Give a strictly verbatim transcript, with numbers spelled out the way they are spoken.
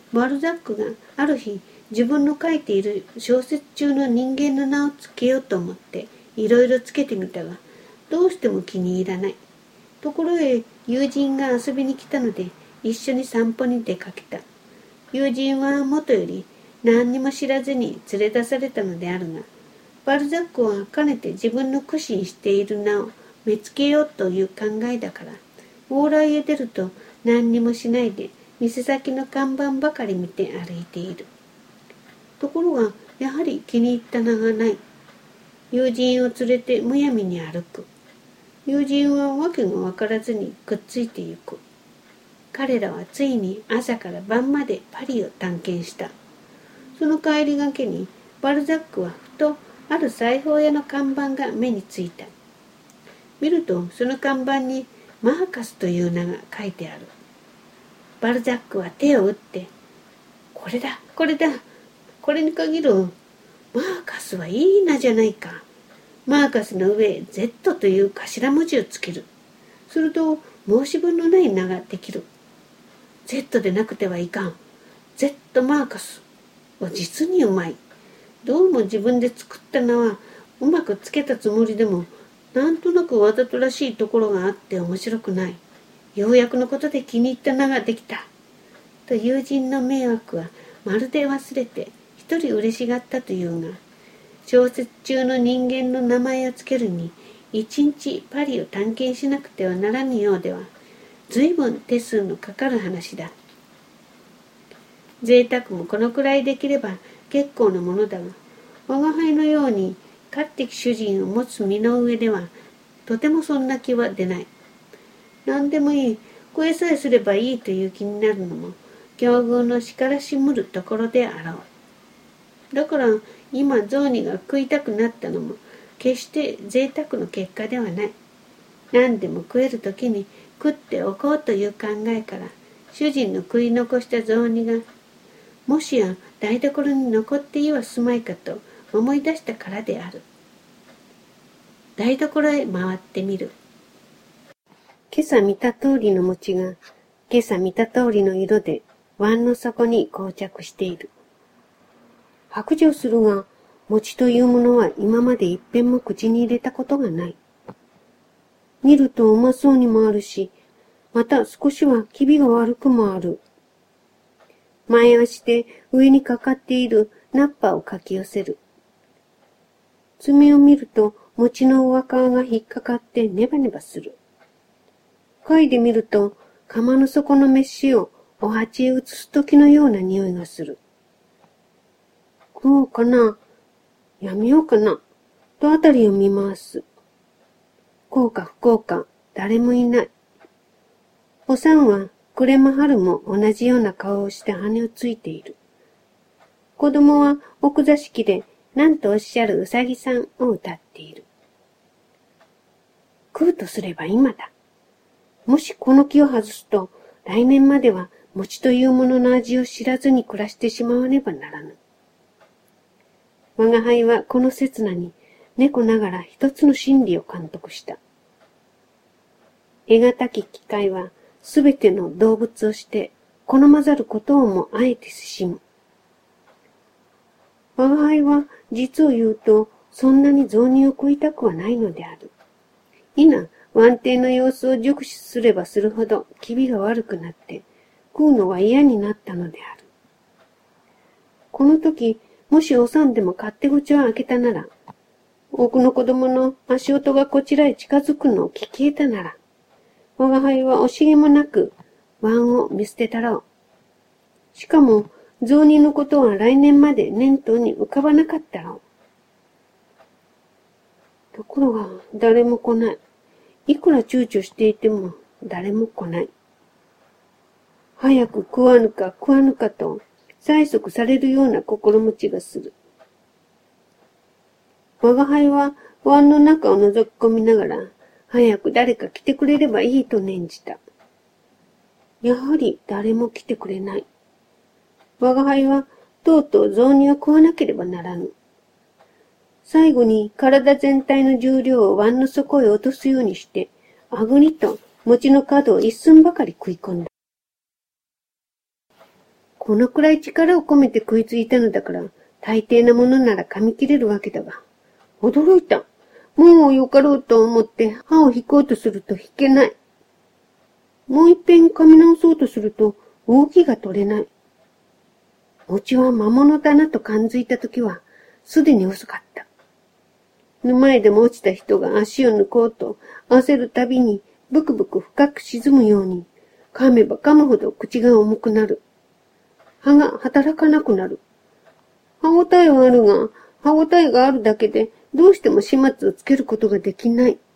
バルザックがある日自分の書いている小説中の人間の名をつけようと思っていろいろつけてみたが、どうしても気に入らない。ところへ友人が遊びに来たので一緒に散歩に出かけた。友人はもとより何にも知らずに連れ出されたのであるが、バルザックはかねて自分の苦心している名を見つけようという考えだから、往来へ出ると何にもしないで店先の看板ばかり見て歩いている。ところがやはり気に入った名がない。友人を連れてむやみに歩く。友人はわけがわからずにくっついてゆく。彼らはついに朝から晩までパリを探検した。その帰りがけにバルザックはふとある裁縫屋の看板が目についた。見るとその看板にマーカスという名が書いてある。バルザックは手を打って、これだ、これだ、これに限る。マーカスはいい名じゃないか。マーカスの上へ Z という頭文字をつける。すると申し分のない名ができる。Z でなくてはいかん。Z マーカスは実にうまい。どうも自分で作った名はうまくつけたつもりでも、なんとなくわざとらしいところがあって面白くない。ようやくのことで気に入った名ができた。と友人の迷惑はまるで忘れて一人嬉しがったというが、小説中の人間の名前をつけるに一日パリを探検しなくてはならぬようでは、随分手数のかかる話だ。贅沢もこのくらいできれば結構なものだが、我が輩のように勝手主人を持つ身の上ではとてもそんな気は出ない。何でもいい、食えさえすればいいという気になるのも境遇のしからしむるところであろう。だから今雑煮が食いたくなったのも決して贅沢の結果ではない。何でも食えるときに食っておこうという考えから、主人の食い残した雑煮がもしや台所に残っていはすまいかと思い出したからである。台所へ回ってみる。今朝見た通りの餅が今朝見た通りの色で碗の底に膠着している。白状するが、餅というものは今まで一遍も口に入れたことがない。見るとうまそうにもあるし、また少しは気味が悪くもある。前足で上にかかっているナッパをかき寄せる。爪を見ると餅の上皮が引っかかってネバネバする。嗅いでみると釜の底の飯をお鉢へ移す時のような匂いがする。食おうかな、やめようかな、とあたりを見回す。こうか不幸か、誰もいない。おさんは暮れも春も同じような顔をして羽をついている。子供は奥座敷で何とおっしゃるうさぎさんを歌っている。食うとすれば今だ。もしこの気を外すと、来年までは餅というものの味を知らずに暮らしてしまわねばならぬ。我が輩はこの刹那に猫ながら一つの真理を監督した。得難き機会はすべての動物をして好まざることをもあえてせしむ。我が輩は実を言うとそんなに雑煮を食いたくはないのである。いな腕亭の様子を熟視すればするほど気味が悪くなって食うのは嫌になったのである。この時もしおさんでも勝手口を開けたなら、奥の子供の足音がこちらへ近づくのを聞き得たなら、我が輩は惜しげもなく碗を見捨てたろう。しかも雑煮のことは来年まで念頭に浮かばなかったろう。ところが誰も来ない。いくら躊躇していても誰も来ない。早く食わぬか食わぬかと催促されるような心持ちがする。我が輩は碗の中を覗き込みながら、早く誰か来てくれればいいと念じた。やはり誰も来てくれない。我が輩はとうとう雑煮を食わなければならぬ。最後に体全体の重量を碗の底へ落とすようにして、あぐりと餅の角を一寸ばかり食い込んだ。 このくらい力を込めて食いついたのだから、大抵なものなら噛み切れるわけだが。驚いた。もうよかろうと思って歯を引こうとすると引けない。もう一遍噛み直そうとすると動きが取れない。餅は魔物だなと感づいたときは、すでに遅かった。沼へでも落ちた人が足を抜こうと焦るたびにブクブク深く沈むように、噛めば噛むほど口が重くなる。歯が働かなくなる。歯応えはあるが、歯応えがあるだけでどうしても始末をつけることができない。